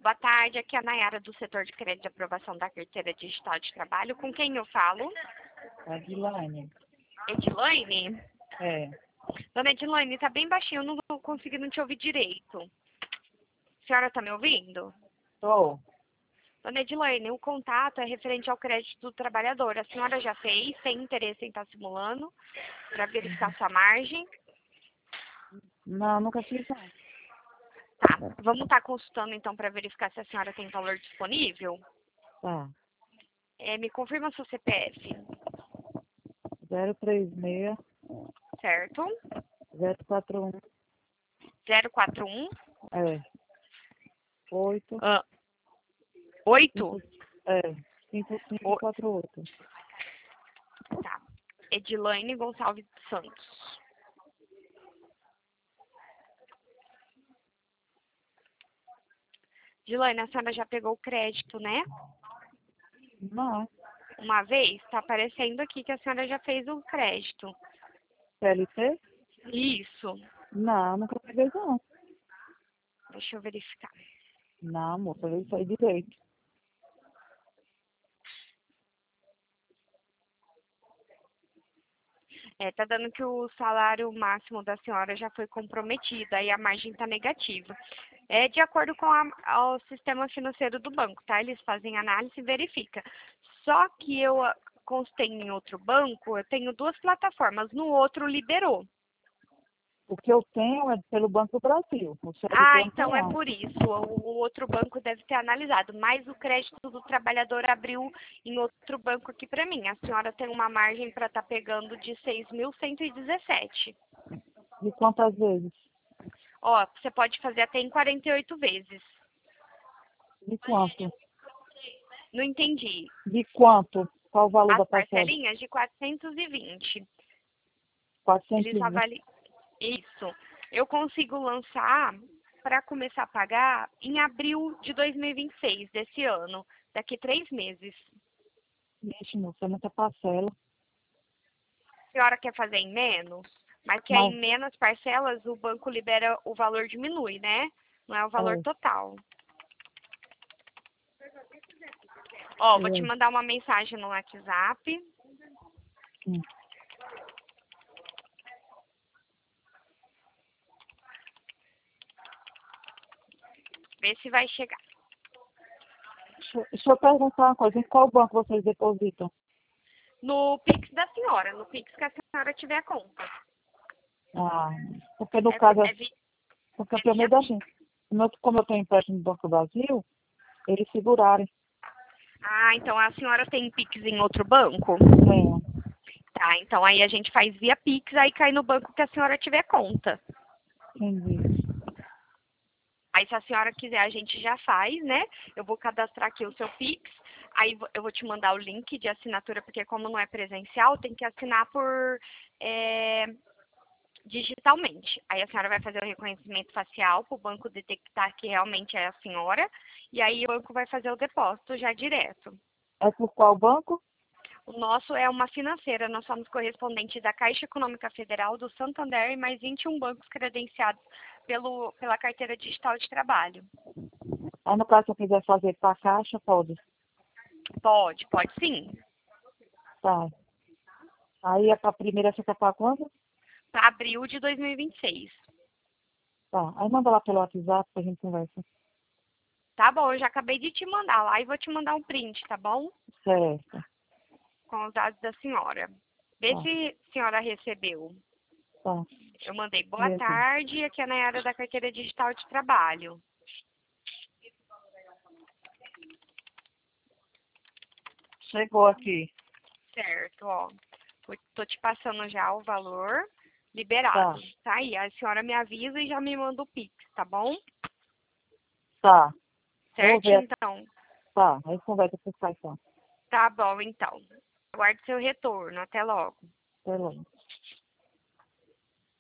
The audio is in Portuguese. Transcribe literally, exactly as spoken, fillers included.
Boa tarde, aqui é a Nayara do setor de crédito de aprovação da carteira digital de trabalho. Com quem eu falo? Adilane. Edilane? É. Dona Edilane, tá bem baixinho, eu não tô conseguindo te ouvir direito. A senhora tá me ouvindo? Tô. Dona Edilane, o contato é referente ao crédito do trabalhador. A senhora já fez, tem interesse em estar simulando para verificar sua margem? Não, nunca fiz não. Tá, vamos estar consultando então para verificar se a senhora tem valor disponível? Tá. É, me confirma seu C P F, zero três seis, certo? zero quatro um, zero quatro um é, oito, ah, oito? cinco, é, cinco cinco quatro oito. Tá. Edilane Gonçalves Santos. Edilane, a senhora já pegou o crédito, né? Não. Uma vez, tá aparecendo aqui que a senhora já fez o crédito. C L T? Isso. Não, nunca peguei não. Deixa eu verificar. Não, moça, eu isso aí direito. É, tá dando que o salário máximo da senhora já foi comprometido, aí a margem tá negativa. É de acordo com a, o sistema financeiro do banco, tá? Eles fazem análise e verifica. Só que eu ah, constei em outro banco, eu tenho duas plataformas, no outro liberou. O que eu tenho é pelo Banco do Brasil. O C L T Ah, eu não tenho então é não. por isso. O, o outro banco deve ter analisado, mas o crédito do trabalhador abriu em outro banco aqui para mim. A senhora tem uma margem para estar pegando de seis mil cento e dezessete. De quantas vezes? Ó, você pode fazer até em quarenta e oito vezes. De quanto? Não entendi. De quanto? Qual o valor As da parcela? parcelinhas de quatrocentos e vinte. quatrocentos Eles e vinte. avaliam. Isso. Eu consigo lançar para começar a pagar em abril de dois mil e vinte e seis, desse ano. Daqui três meses. Ixi, moça, é muita parcela. A senhora quer fazer em menos? Mas que aí Mas, em menos parcelas o banco libera, o valor diminui, né? Não é o valor é, total. Ó, vou te é, mandar uma mensagem no WhatsApp. hum. Ver se vai chegar. Deixa, deixa eu perguntar uma coisa. Em qual banco vocês depositam? No Pix da senhora, no Pix que a senhora tiver conta. Ah, porque no É, caso, é, vi- porque é pelo via menos Pix. assim, como eu como eu tenho empréstimo no Banco do Brasil, eles segurarem. Ah, então a senhora tem Pix em outro banco? Tenho. Tá, então aí a gente faz via Pix, aí cai no banco que a senhora tiver conta. Entendi. Aí se a senhora quiser, a gente já faz, né? Eu vou cadastrar aqui o seu Pix, aí vo- eu vou te mandar o link de assinatura, porque como não é presencial, tem que assinar por é, digitalmente. Aí a senhora vai fazer o reconhecimento facial para o banco detectar que realmente é a senhora, e aí o banco vai fazer o depósito já direto. É por qual banco? O nosso é uma financeira, nós somos correspondentes da Caixa Econômica Federal, do Santander e mais vinte e um bancos credenciados pelo, pela carteira digital de trabalho. Aí no caso, se eu quiser fazer para caixa, pode. Pode, pode sim. Tá. Aí é para primeira, você quer para quando? Para abril de dois mil e vinte e seis. Tá. Aí manda lá pelo WhatsApp que a gente conversa. Tá bom, eu já acabei de te mandar lá e vou te mandar um print, tá bom? Certo. Com os dados da senhora. Vê Tá. se a senhora recebeu. Tá. Eu mandei boa E aqui? tarde, aqui é na área da carteira digital de trabalho. Chegou aqui. Certo, ó. Vou- Tô te passando já o valor liberado. Tá. Tá aí, a senhora me avisa e já me manda o Pix, tá bom? Tá. Eu vou Certo, ver. então? Tá. Aí conversa com o Caetano. Tá bom, então. Aguarde seu retorno. Até logo. Até logo.